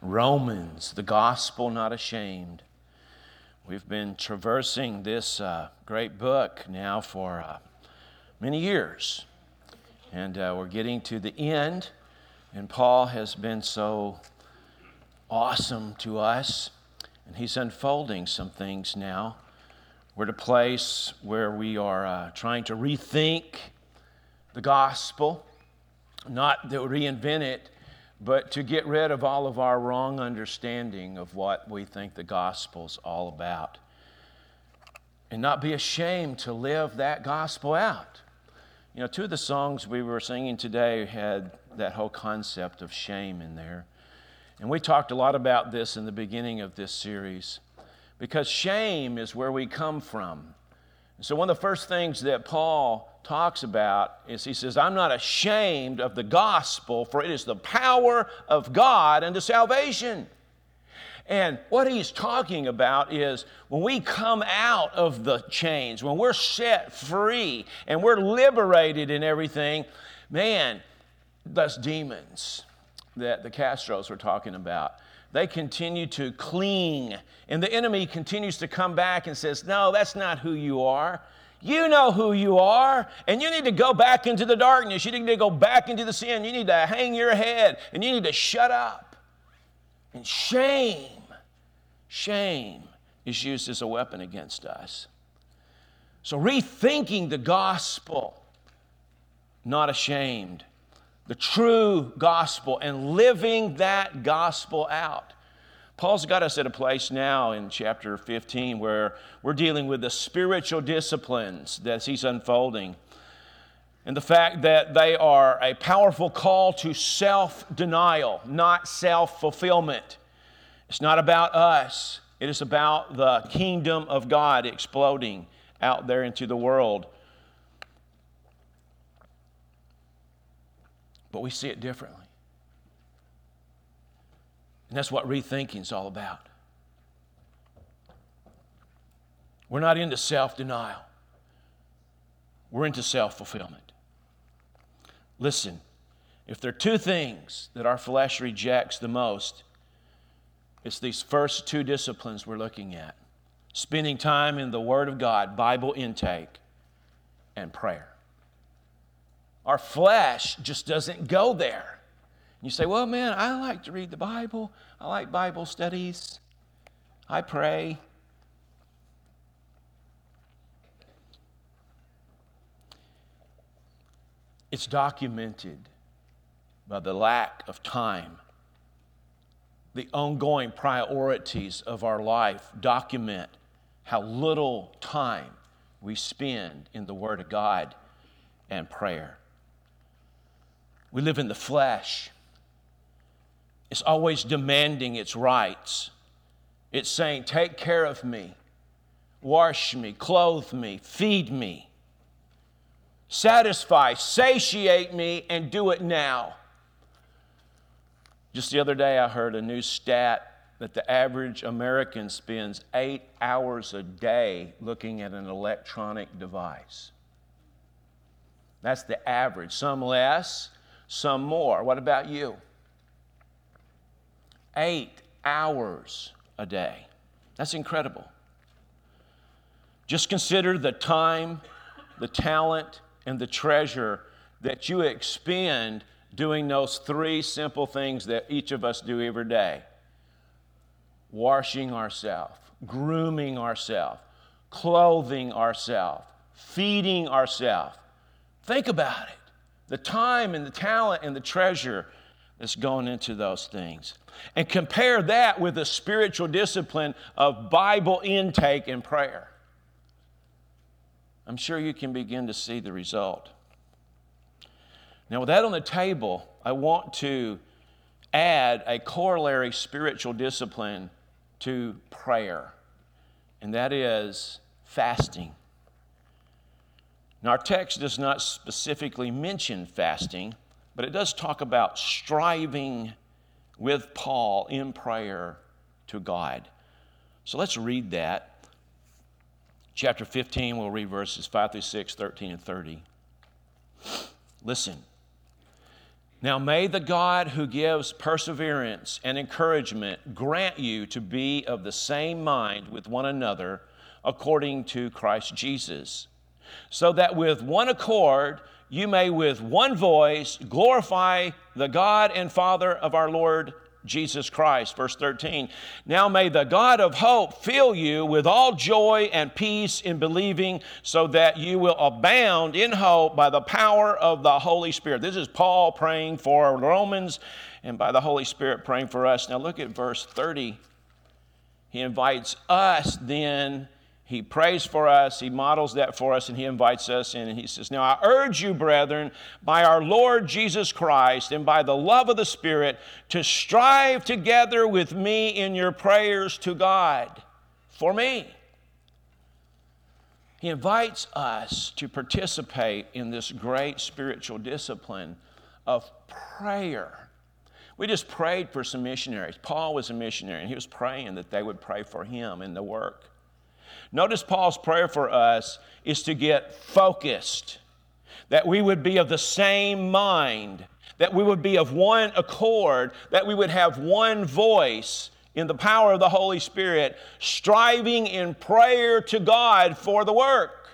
Romans, the gospel not ashamed. We've been traversing this great book now for many years. And we're getting to the end. And Paul has been so awesome to us. And he's unfolding some things now. We're at a place where we are trying to rethink the gospel, not to reinvent it, but to get rid of all of our wrong understanding of what we think the gospel's all about. And not be ashamed to live that gospel out. You know, two of the songs we were singing today had that whole concept of shame in there. And we talked a lot about this in the beginning of this series, because shame is where we come from. So one of the first things that Paul talks about is he says, I'm not ashamed of the gospel, for it is the power of God unto salvation. And what he's talking about is when we come out of the chains, when we're set free and we're liberated in everything, man, those demons that the Castros were talking about, they continue to cling, and the enemy continues to come back and says, no, that's not who you are. You know who you are, and you need to go back into the darkness. You need to go back into the sin. You need to hang your head, and you need to shut up. And shame is used as a weapon against us. So rethinking the gospel, not ashamed, the true gospel, and living that gospel out. Paul's got us at a place now in chapter 15 where we're dealing with the spiritual disciplines that he's unfolding, and the fact that they are a powerful call to self-denial, not self-fulfillment. It's not about us. It is about the kingdom of God exploding out there into the world. But we see it differently. And that's what rethinking is all about. We're not into self-denial. We're into self-fulfillment. Listen, if there are two things that our flesh rejects the most, it's these first two disciplines we're looking at. Spending time in the Word of God, Bible intake, and prayer. Our flesh just doesn't go there. You say, well, man, I like to read the Bible. I like Bible studies. I pray. It's documented by the lack of time. The ongoing priorities of our life document how little time we spend in the Word of God and prayer. We live in the flesh. It's always demanding its rights. It's saying, take care of me, wash me, clothe me, feed me, satisfy, satiate me, and do it now. Just the other day, I heard a new stat that the average American spends 8 hours a day looking at an electronic device. That's the average. Some less, some more. What about you? 8 hours a day. That's incredible. Just consider the time, the talent, and the treasure that you expend doing those three simple things that each of us do every day. Washing ourselves, grooming ourselves, clothing ourselves, feeding ourselves. Think about it. The time and the talent and the treasure that's going into those things. And compare that with the spiritual discipline of Bible intake and prayer. I'm sure you can begin to see the result. Now, with that on the table, I want to add a corollary spiritual discipline to prayer, and that is fasting. Now, our text does not specifically mention fasting, but it does talk about striving with Paul in prayer to God. So let's read that. Chapter 15, we'll read verses 5 through 6, 13, and 30. Listen. Now may the God who gives perseverance and encouragement grant you to be of the same mind with one another according to Christ Jesus, so that with one accord you may with one voice glorify the God and Father of our Lord Jesus Christ. Verse 13, now may the God of hope fill you with all joy and peace in believing, so that you will abound in hope by the power of the Holy Spirit. This is Paul praying for Romans, and by the Holy Spirit praying for us. Now look at verse 30. He invites us then. He prays for us, he models that for us, and he invites us in, and he says, now I urge you, brethren, by our Lord Jesus Christ and by the love of the Spirit, to strive together with me in your prayers to God for me. He invites us to participate in this great spiritual discipline of prayer. We just prayed for some missionaries. Paul was a missionary, and he was praying that they would pray for him in the work. Notice Paul's prayer for us is to get focused, that we would be of the same mind, that we would be of one accord, that we would have one voice in the power of the Holy Spirit, striving in prayer to God for the work.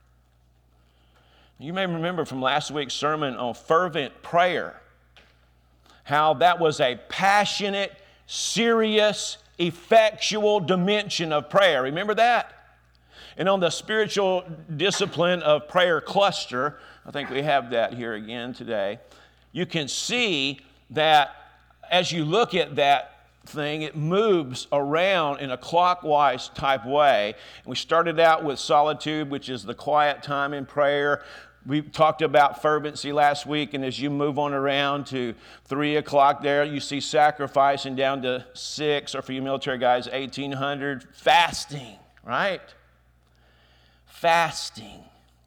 You may remember from last week's sermon on fervent prayer, how that was a passionate, serious, effectual dimension of prayer. Remember that? And on the spiritual discipline of prayer cluster, I think we have that here again today, you can see that as you look at that thing, it moves around in a clockwise type way. And we started out with solitude, which is the quiet time in prayer. We talked about fervency last week, and as you move on around to 3 o'clock there, you see sacrifice, and down to 6, or for you military guys, 1800, fasting, right? Fasting.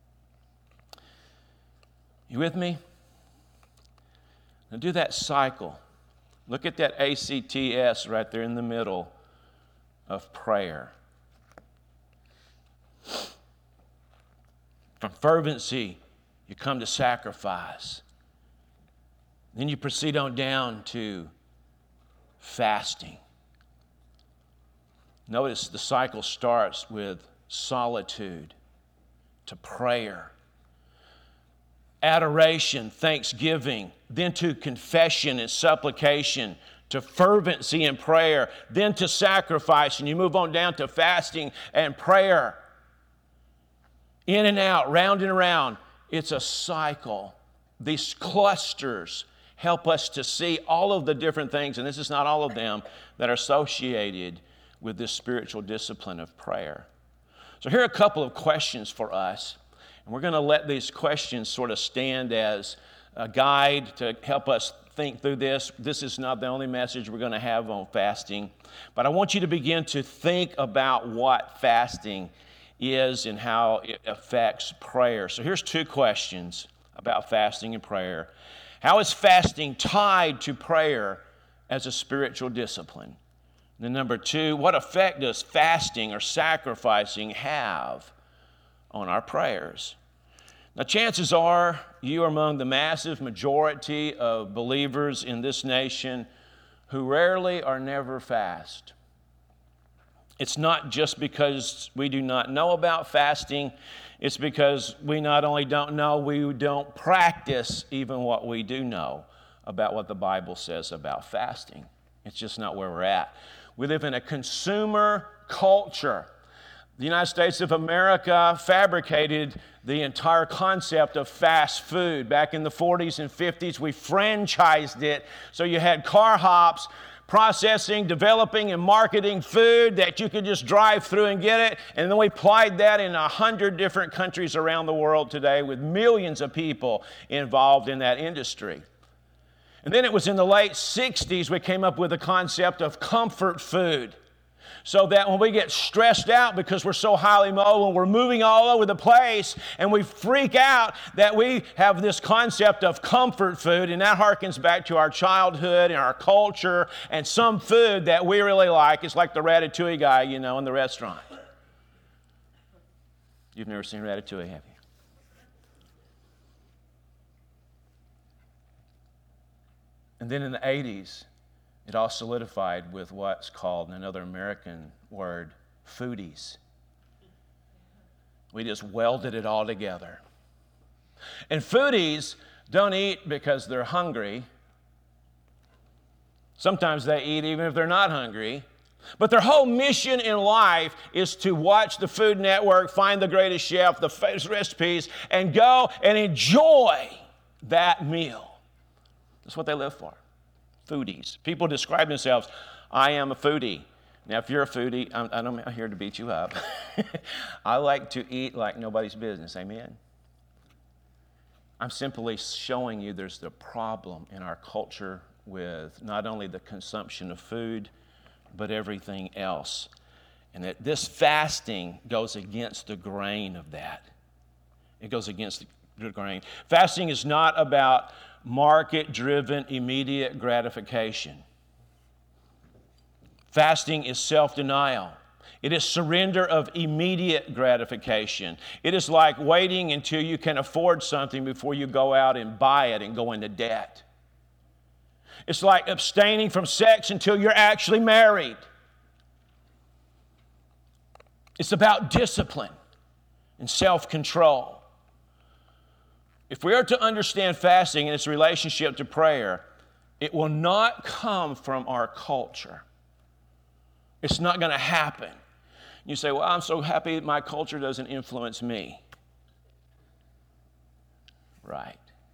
You with me? Now do that cycle. Look at that ACTS right there in the middle of prayer. From fervency, you come to sacrifice. Then you proceed on down to fasting. Notice the cycle starts with solitude to prayer, adoration, thanksgiving, then to confession and supplication, to fervency and prayer, then to sacrifice, and you move on down to fasting and prayer. In and out, round and around. It's a cycle. These clusters help us to see all of the different things, and this is not all of them, that are associated with this spiritual discipline of prayer. So here are a couple of questions for us, and we're going to let these questions sort of stand as a guide to help us think through this. This is not the only message we're going to have on fasting, but I want you to begin to think about what fasting is and how it affects prayer. So here's 2 questions about fasting and prayer. How is fasting tied to prayer as a spiritual discipline? And then number 2, what effect does fasting or sacrificing have on our prayers? Now, chances are you are among the massive majority of believers in this nation who rarely or never fast. It's not just because we do not know about fasting. It's because we not only don't know, we don't practice even what we do know about what the Bible says about fasting. It's just not where we're at. We live in a consumer culture. The United States of America fabricated the entire concept of fast food. Back in the 40s and 50s, we franchised it. So you had car hops processing, developing, and marketing food that you could just drive through and get it. And then we applied that in 100 different countries around the world today with millions of people involved in that industry. And then it was in the late 60s we came up with the concept of comfort food. So that when we get stressed out because we're so highly mobile, we're moving all over the place, and we freak out, that we have this concept of comfort food, and that harkens back to our childhood and our culture, and some food that we really like. It's like the ratatouille guy, in the restaurant. You've never seen ratatouille, have you? And then in the 80s, it all solidified with what's called, another American word, foodies. We just welded it all together. And foodies don't eat because they're hungry. Sometimes they eat even if they're not hungry. But their whole mission in life is to watch the Food Network, find the greatest chef, the famous recipes, and go and enjoy that meal. That's what they live for. Foodies. People describe themselves, I am a foodie. Now, if you're a foodie, I'm not here to beat you up. I like to eat like nobody's business. Amen? I'm simply showing you there's the problem in our culture with not only the consumption of food, but everything else. And that this fasting goes against the grain of that. It goes against the grain. Fasting is not about market-driven, immediate gratification. Fasting is self-denial. It is surrender of immediate gratification. It is like waiting until you can afford something before you go out and buy it and go into debt. It's like abstaining from sex until you're actually married. It's about discipline and self-control. If we are to understand fasting and its relationship to prayer, it will not come from our culture. It's not going to happen. You say, well, I'm so happy that my culture doesn't influence me. Right.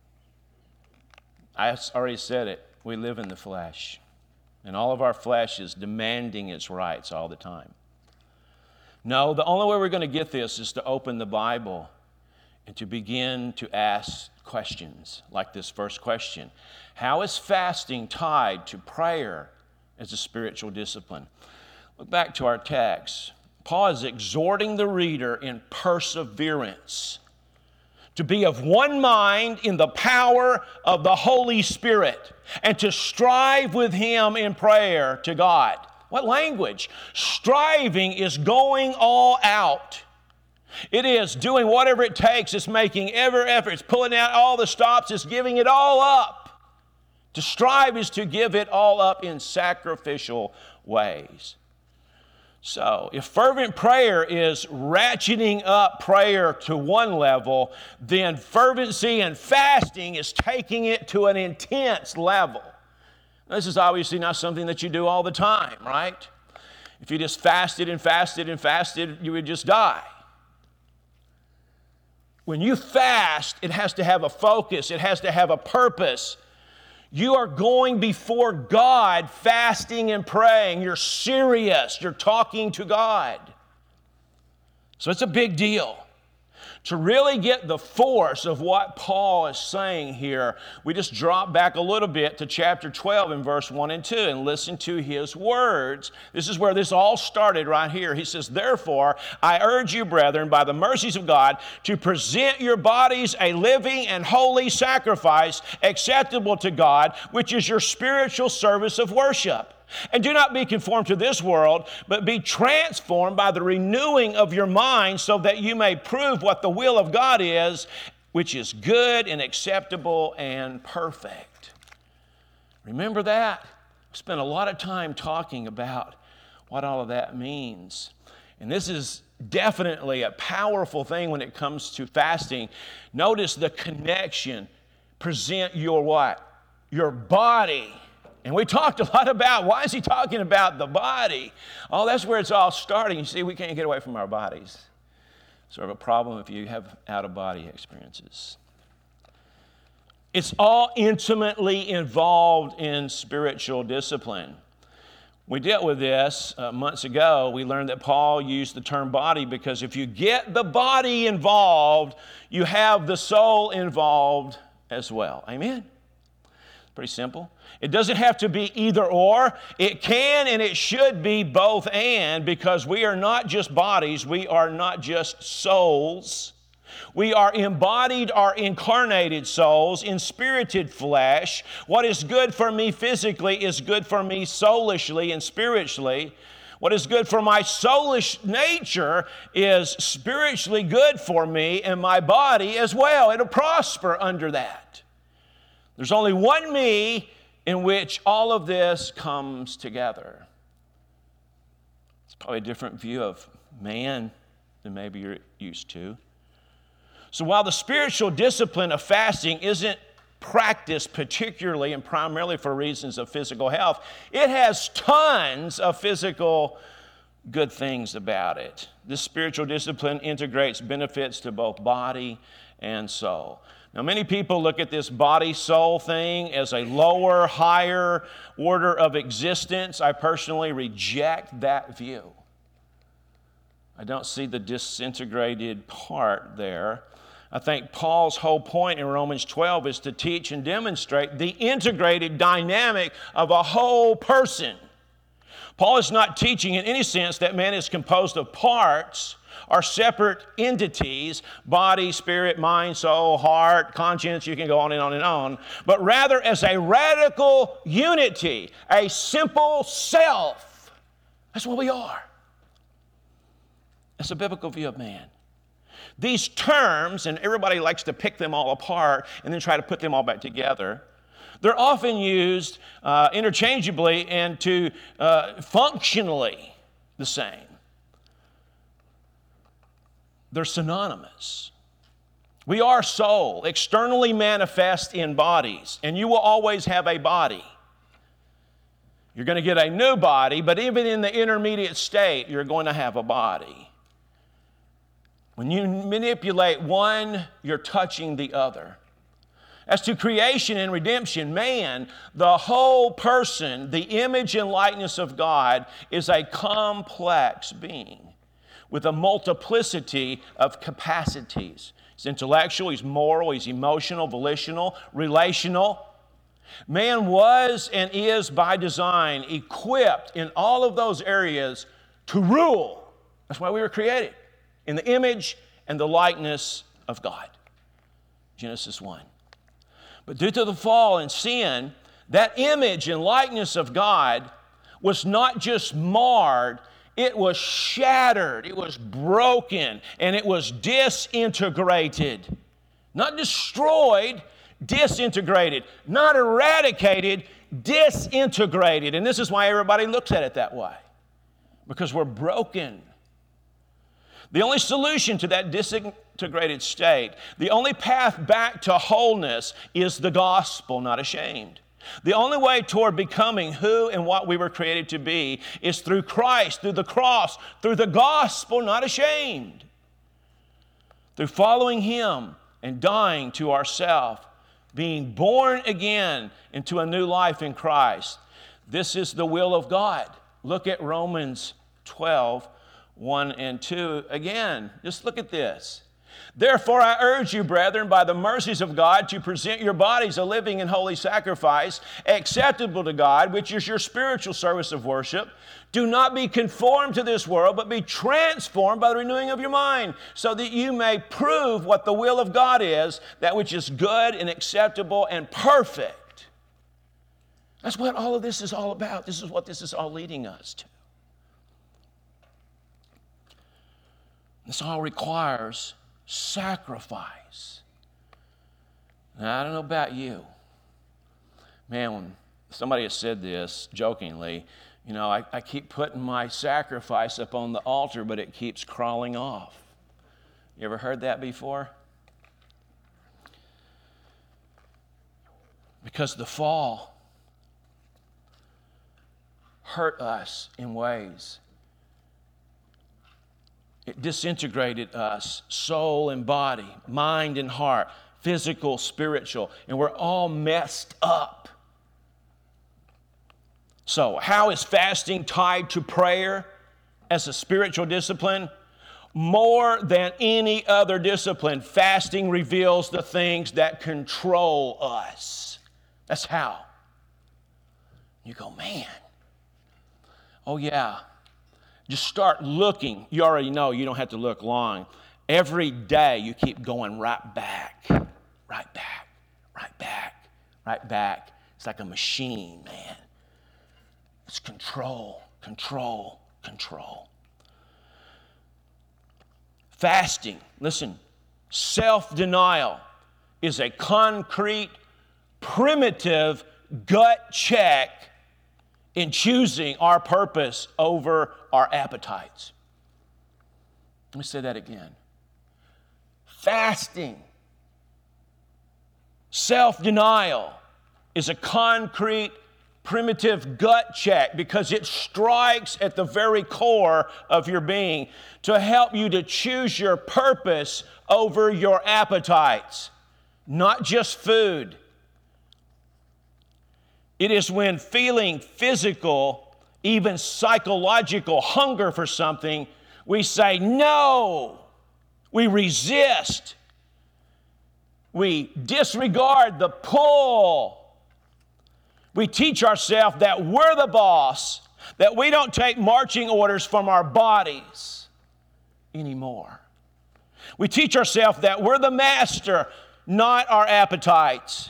I already said it. We live in the flesh. And all of our flesh is demanding its rights all the time. No, the only way we're going to get this is to open the Bible and to begin to ask questions like this first question. How is fasting tied to prayer as a spiritual discipline? Look back to our text. Paul is exhorting the reader in perseverance to be of one mind in the power of the Holy Spirit and to strive with Him in prayer to God. What language? Striving is going all out. It is doing whatever it takes. It's making every effort. It's pulling out all the stops. It's giving it all up. To strive is to give it all up in sacrificial ways. So, if fervent prayer is ratcheting up prayer to one level, then fervency and fasting is taking it to an intense level. This is obviously not something that you do all the time, right? If you just fasted and fasted and fasted, you would just die. When you fast, it has to have a focus. It has to have a purpose. You are going before God fasting and praying. You're serious. You're talking to God. So it's a big deal. To really get the force of what Paul is saying here, we just drop back a little bit to chapter 12 and verse 1 and 2 and listen to his words. This is where this all started right here. He says, therefore, I urge you, brethren, by the mercies of God, to present your bodies a living and holy sacrifice acceptable to God, which is your spiritual service of worship. And do not be conformed to this world, but be transformed by the renewing of your mind so that you may prove what the will of God is, which is good and acceptable and perfect. Remember that? We spent a lot of time talking about what all of that means. And this is definitely a powerful thing when it comes to fasting. Notice the connection. Present your what? Your body. And we talked a lot about, why is he talking about the body? Oh, that's where it's all starting. You see, we can't get away from our bodies. Sort of a problem if you have out-of-body experiences. It's all intimately involved in spiritual discipline. We dealt with this months ago. We learned that Paul used the term body because if you get the body involved, you have the soul involved as well. Amen? Pretty simple. It doesn't have to be either or. It can and it should be both and, because we are not just bodies. We are not just souls. We are embodied or incarnated souls in spirited flesh. What is good for me physically is good for me soulishly and spiritually. What is good for my soulish nature is spiritually good for me and my body as well. It'll prosper under that. There's only one me in which all of this comes together. It's probably a different view of man than maybe you're used to. So while the spiritual discipline of fasting isn't practiced particularly and primarily for reasons of physical health, it has tons of physical good things about it. This spiritual discipline integrates benefits to both body and soul. Now, many people look at this body-soul thing as a lower, higher order of existence. I personally reject that view. I don't see the disintegrated part there. I think Paul's whole point in Romans 12 is to teach and demonstrate the integrated dynamic of a whole person. Paul is not teaching in any sense that man is composed of parts or separate entities, body, spirit, mind, soul, heart, conscience, you can go on and on and on, but rather as a radical unity, a simple self. That's what we are. That's a biblical view of man. These terms, and everybody likes to pick them all apart and then try to put them all back together, they're often used interchangeably and to functionally the same. They're synonymous. We are soul, externally manifest in bodies, and you will always have a body. You're going to get a new body, but even in the intermediate state, you're going to have a body. When you manipulate one, you're touching the other. As to creation and redemption, man, the whole person, the image and likeness of God, is a complex being with a multiplicity of capacities. He's intellectual, he's moral, he's emotional, volitional, relational. Man was and is by design equipped in all of those areas to rule. That's why we were created, in the image and the likeness of God. Genesis 1. But due to the fall and sin, that image and likeness of God was not just marred, it was shattered, it was broken, and it was disintegrated. Not destroyed, disintegrated. Not eradicated, disintegrated. And this is why everybody looks at it that way. Because we're broken. The only solution to that disintegrated state, the only path back to wholeness is the gospel, not ashamed. The only way toward becoming who and what we were created to be is through Christ, through the cross, through the gospel, not ashamed. Through following Him and dying to ourselves, being born again into a new life in Christ. This is the will of God. Look at Romans 12, 1 and 2 again. Just look at this. Therefore, I urge you, brethren, by the mercies of God, to present your bodies a living and holy sacrifice, acceptable to God, which is your spiritual service of worship. Do not be conformed to this world, but be transformed by the renewing of your mind, so that you may prove what the will of God is, that which is good and acceptable and perfect. That's what all of this is all about. This is what this is all leading us to. This all requires sacrifice. Now, I don't know about you. Man, when somebody has said this jokingly, you know, I keep putting my sacrifice up on the altar, but it keeps crawling off. You ever heard that before? Because the fall hurt us in ways. It disintegrated us, soul and body, mind and heart, physical, spiritual, and we're all messed up. So, how is fasting tied to prayer as a spiritual discipline? More than any other discipline, fasting reveals the things that control us. That's how. You go, man. Oh, yeah. Just start looking. You already know you don't have to look long. Every day you keep going right back, right back, right back, right back. It's like a machine, man. It's control, control, control. Fasting, listen, self-denial is a concrete, primitive gut check in choosing our purpose over our appetites. Let me say that again. Fasting, self-denial is a concrete, primitive gut check because it strikes at the very core of your being to help you to choose your purpose over your appetites, not just food. It is when feeling physical, even psychological hunger for something, we say no. We resist. We disregard the pull. We teach ourselves that we're the boss, that we don't take marching orders from our bodies anymore. We teach ourselves that we're the master, not our appetites.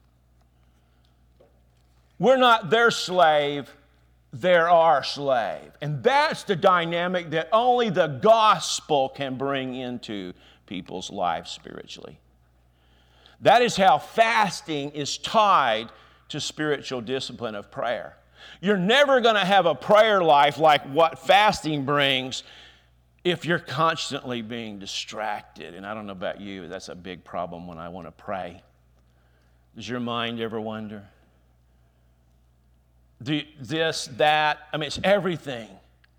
We're not their slave, they're our slave. And that's the dynamic that only the gospel can bring into people's lives spiritually. That is how fasting is tied to spiritual discipline of prayer. You're never going to have a prayer life like what fasting brings if you're constantly being distracted. And I don't know about you, that's a big problem when I want to pray. Does your mind ever wander? This, that, it's everything.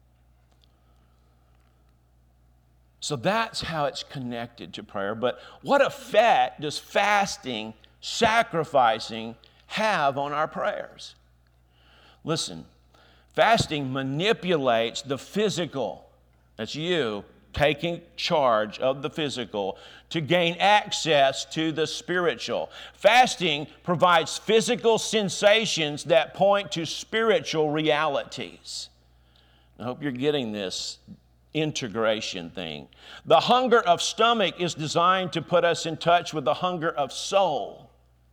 So that's how it's connected to prayer. But what effect does fasting, sacrificing, have on our prayers? Listen, fasting manipulates the physical. That's you taking charge of the physical to gain access to the spiritual. Fasting provides physical sensations that point to spiritual realities. I hope you're getting this integration thing. The hunger of stomach is designed to put us in touch with the hunger of soul.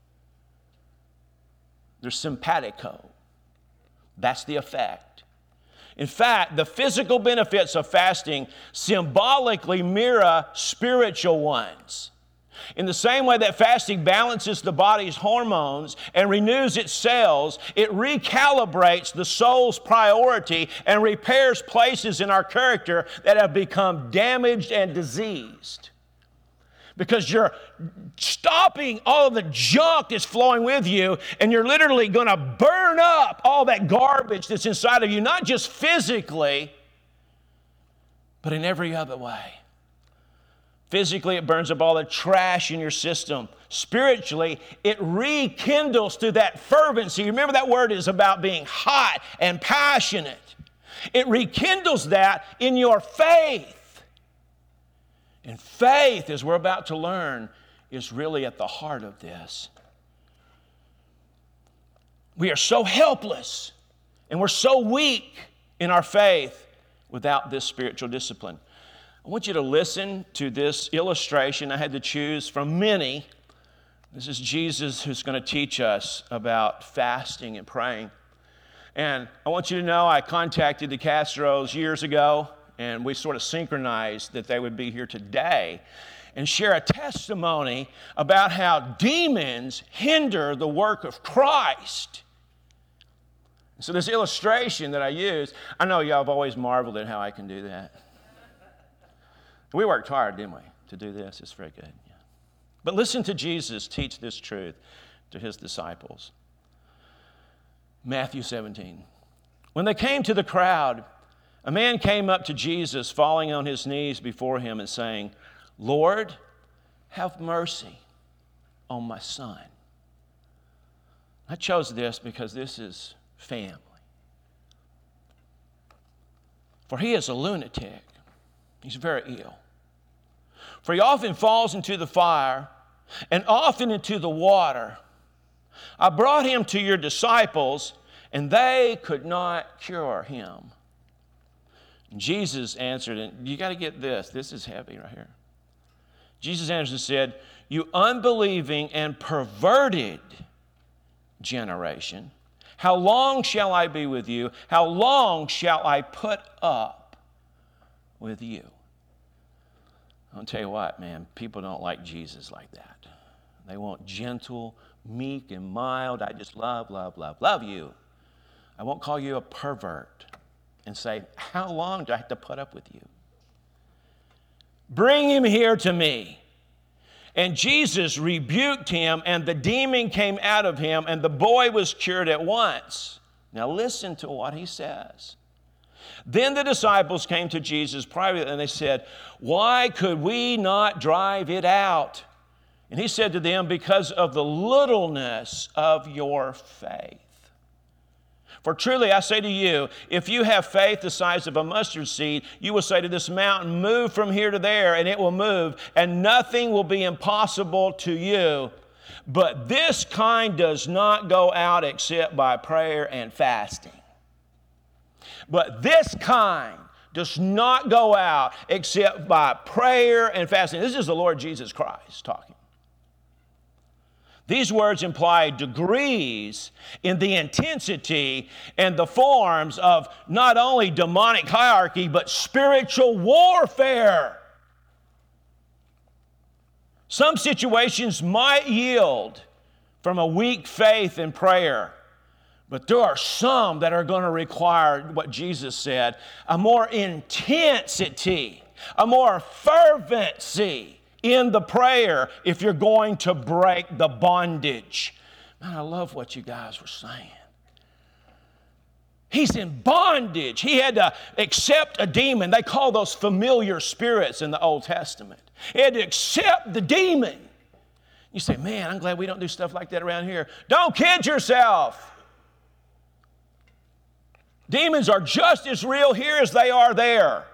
There's simpatico. That's the effect. In fact, the physical benefits of fasting symbolically mirror spiritual ones. In the same way that fasting balances the body's hormones and renews its cells, it recalibrates the soul's priority and repairs places in our character that have become damaged and diseased. Because you're stopping all of the junk that's flowing with you, and you're literally going to burn up all that garbage that's inside of you, not just physically, but in every other way. Physically, it burns up all the trash in your system. Spiritually, it rekindles through that fervency. Remember, that word is about being hot and passionate. It rekindles that in your faith. And faith, as we're about to learn, is really at the heart of this. We are so helpless and we're so weak in our faith without this spiritual discipline. I want you to listen to this illustration I had to choose from many. This is Jesus who's going to teach us about fasting and praying. And I want you to know I contacted the Castros years ago, and we sort of synchronized that they would be here today and share a testimony about how demons hinder the work of Christ. So this illustration that I use, I know y'all have always marveled at how I can do that. We worked hard, didn't we, to do this? It's very good. Yeah. But listen to Jesus teach this truth to his disciples. Matthew 17. When they came to the crowd, a man came up to Jesus, falling on his knees before him and saying, "Lord, have mercy on my son." I chose this because this is family. For he is a lunatic. He's very ill. For he often falls into the fire and often into the water. I brought him to your disciples, and they could not cure him. Jesus answered, and you got to get this. This is heavy right here. Jesus answered and said, "You unbelieving and perverted generation, how long shall I be with you? How long shall I put up with you?" I'll tell you what, man, people don't like Jesus like that. They want gentle, meek and mild. I just love you. I won't call you a pervert and say, how long do I have to put up with you? Bring him here to me. And Jesus rebuked him, and the demon came out of him, and the boy was cured at once. Now listen to what he says. Then the disciples came to Jesus privately, and they said, why could we not drive it out? And he said to them, because of the littleness of your faith. For truly I say to you, if you have faith the size of a mustard seed, you will say to this mountain, move from here to there, and it will move, and nothing will be impossible to you. But this kind does not go out except by prayer and fasting. But this kind does not go out except by prayer and fasting. This is the Lord Jesus Christ talking. These words imply degrees in the intensity and the forms of not only demonic hierarchy, but spiritual warfare. Some situations might yield from a weak faith in prayer, but there are some that are going to require what Jesus said, a more intensity, a more fervency in the prayer if you're going to break the bondage. Man, I love what you guys were saying. He's in bondage. He had to accept a demon. They call those familiar spirits in the Old Testament. He had to accept the demon. You say, man, I'm glad we don't do stuff like that around here. Don't kid yourself. Demons are just as real here as they are there.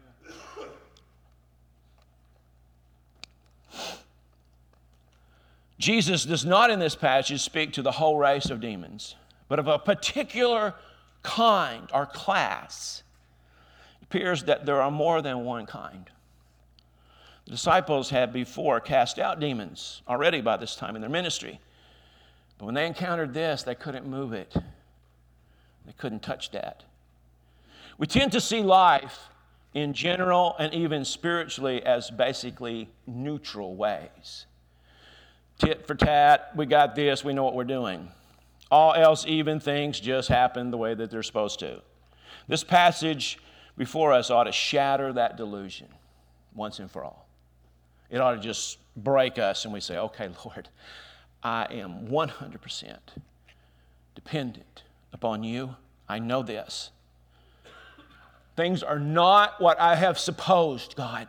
Jesus does not in this passage speak to the whole race of demons, but of a particular kind or class. It appears that there are more than one kind. The disciples had before cast out demons already by this time in their ministry. But when they encountered this, they couldn't move it. They couldn't touch that. We tend to see life in general and even spiritually as basically neutral ways. Tit for tat, we got this, we know what we're doing. All else even things just happen the way that they're supposed to. This passage before us ought to shatter that delusion once and for all. It ought to just break us and we say, okay, Lord, I am 100% dependent upon you. I know this. Things are not what I have supposed, God.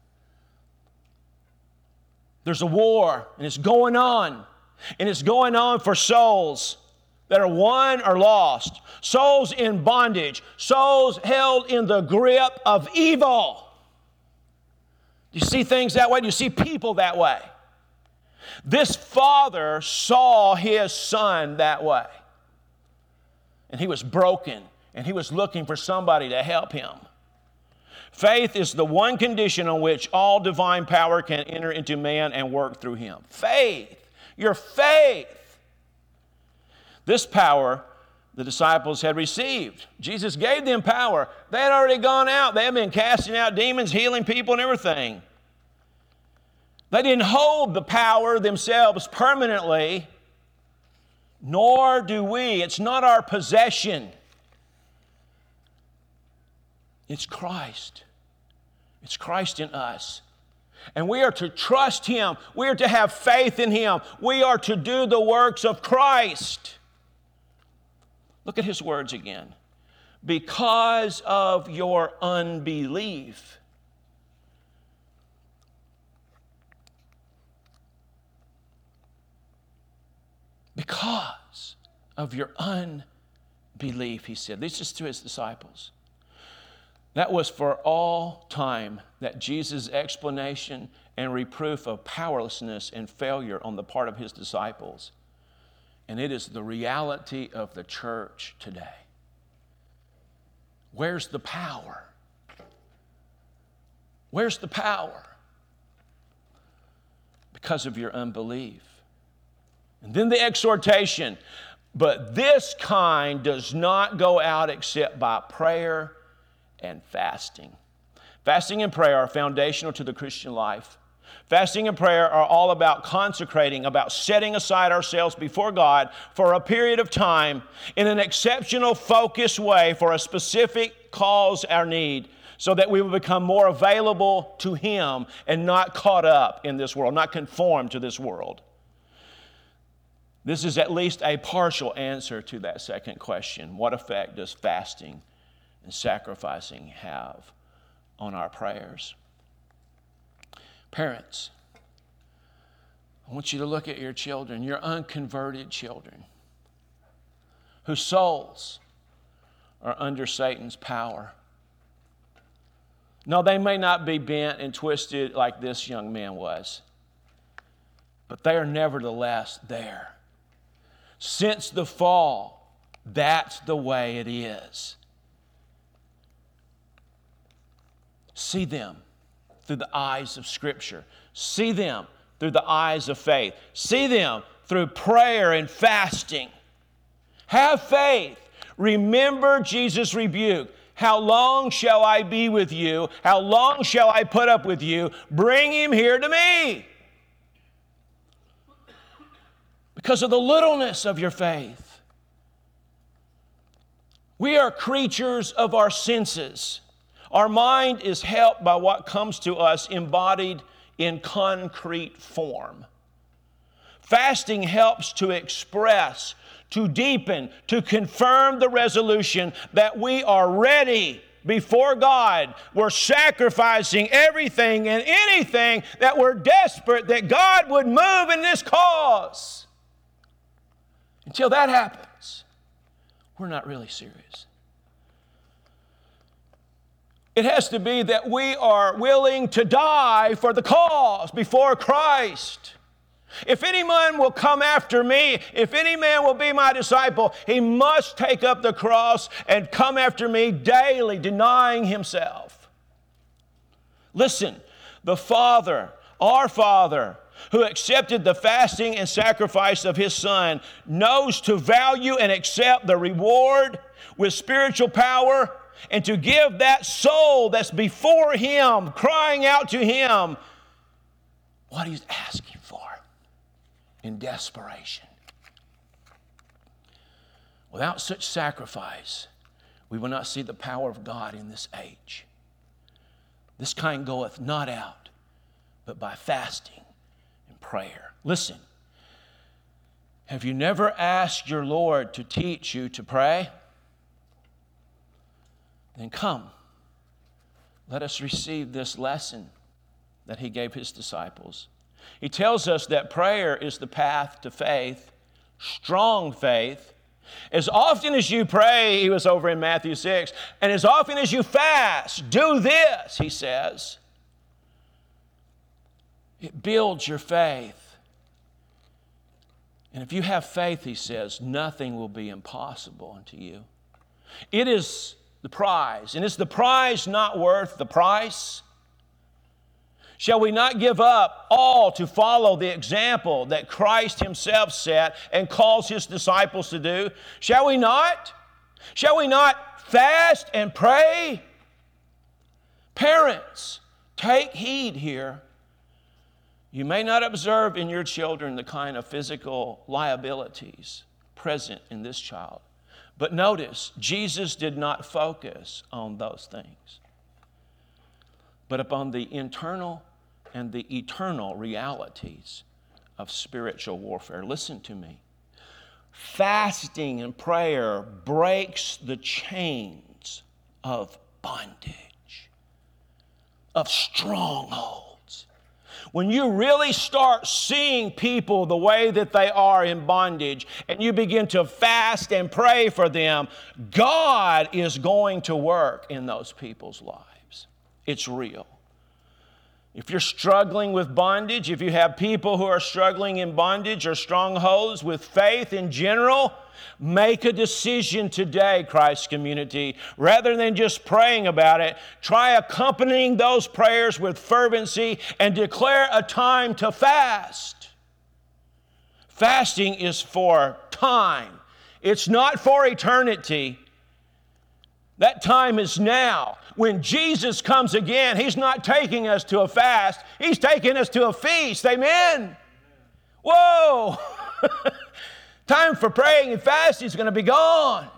There's a war, and it's going on. And it's going on for souls that are won or lost. Souls in bondage. Souls held in the grip of evil. Do you see things that way? Do you see people that way? This father saw his son that way. And he was broken, and he was looking for somebody to help him. Faith is the one condition on which all divine power can enter into man and work through him. Faith. Your faith. This power the disciples had received. Jesus gave them power. They had already gone out. They had been casting out demons, healing people, and everything. They didn't hold the power themselves permanently, nor do we. It's not our possession. It's Christ. It's Christ in us. And we are to trust Him. We are to have faith in Him. We are to do the works of Christ. Look at His words again. Because of your unbelief. Because of your unbelief, He said. This is to His disciples. That was for all time that Jesus' explanation and reproof of powerlessness and failure on the part of His disciples. And it is the reality of the church today. Where's the power? Where's the power? Because of your unbelief. And then the exhortation, but this kind does not go out except by prayer and fasting. Fasting and prayer are foundational to the Christian life. Fasting and prayer are all about consecrating, about setting aside ourselves before God for a period of time in an exceptional, focused way for a specific cause or need, so that we will become more available to Him and not caught up in this world, not conformed to this world. This is at least a partial answer to that second question. What effect does fasting and sacrificing have on our prayers? Parents, I want you to look at your children, your unconverted children, whose souls are under Satan's power. No, they may not be bent and twisted like this young man was, but they are nevertheless there. Since the fall, that's the way it is. See them through the eyes of Scripture. See them through the eyes of faith. See them through prayer and fasting. Have faith. Remember Jesus' rebuke. How long shall I be with you? How long shall I put up with you? Bring him here to me. Because of the littleness of your faith. We are creatures of our senses. Our mind is helped by what comes to us embodied in concrete form. Fasting helps to express, to deepen, to confirm the resolution that we are ready before God. We're sacrificing everything and anything, that we're desperate that God would move in this cause. Until that happens, we're not really serious. It has to be that we are willing to die for the cause before Christ. If any man will come after me, if any man will be my disciple, he must take up the cross and come after me daily, denying himself. Listen, the Father, our Father, who accepted the fasting and sacrifice of His Son, knows to value and accept the reward with spiritual power, and to give that soul that's before Him, crying out to Him, what He's asking for in desperation. Without such sacrifice, we will not see the power of God in this age. This kind goeth not out, but by fasting and prayer. Listen, have you never asked your Lord to teach you to pray? Then come, let us receive this lesson that He gave His disciples. He tells us that prayer is the path to faith, strong faith. As often as you pray, He was over in Matthew 6, and as often as you fast, do this, He says. It builds your faith. And if you have faith, He says, nothing will be impossible unto you. It is the prize. And is the prize not worth the price? Shall we not give up all to follow the example that Christ Himself set and calls His disciples to do? Shall we not? Shall we not fast and pray? Parents, take heed here. You may not observe in your children the kind of physical liabilities present in this child. But notice, Jesus did not focus on those things, but upon the internal and the eternal realities of spiritual warfare. Listen to me. Fasting and prayer breaks the chains of bondage, of strongholds. When you really start seeing people the way that they are in bondage, and you begin to fast and pray for them, God is going to work in those people's lives. It's real. If you're struggling with bondage, if you have people who are struggling in bondage or strongholds with faith in general, make a decision today, Christ community. Rather than just praying about it, try accompanying those prayers with fervency and declare a time to fast. Fasting is for time. It's not for eternity. That time is now. When Jesus comes again, He's not taking us to a fast. He's taking us to a feast. Amen? Whoa! Time for praying and fasting is going to be gone.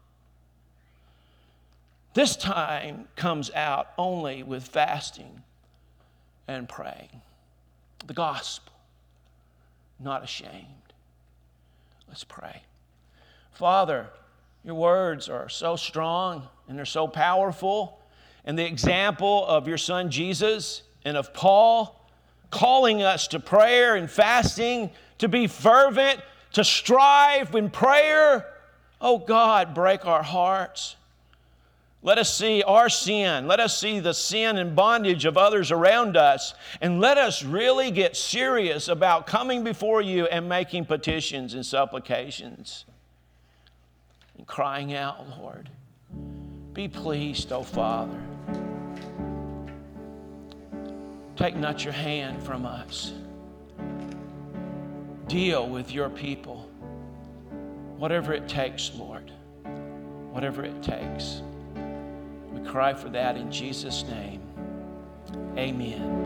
This time comes out only with fasting and praying. The gospel, not ashamed. Let's pray. Father, your words are so strong and they're so powerful. And the example of your son Jesus and of Paul calling us to prayer and fasting, to be fervent, to strive in prayer. Oh God, break our hearts. Let us see our sin. Let us see the sin and bondage of others around us. And let us really get serious about coming before you and making petitions and supplications. And crying out, Lord, be pleased, O Father. Take not your hand from us. Deal with your people. Whatever it takes, Lord. Whatever it takes. We cry for that in Jesus' name. Amen.